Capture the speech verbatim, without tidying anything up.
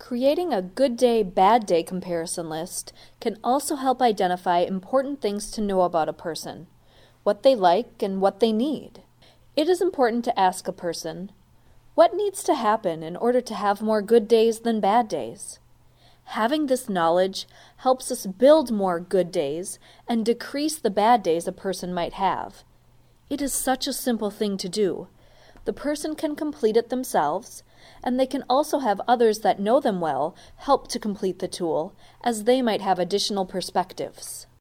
Creating a good day, bad day comparison list can also help identify important things to know about a person, what they like and what they need. It is important to ask a person, what needs to happen in order to have more good days than bad days? Having this knowledge helps us build more good days and decrease the bad days a person might have. It is such a simple thing to do. The person can complete it themselves, and they can also have others that know them well help to complete the tool, as they might have additional perspectives.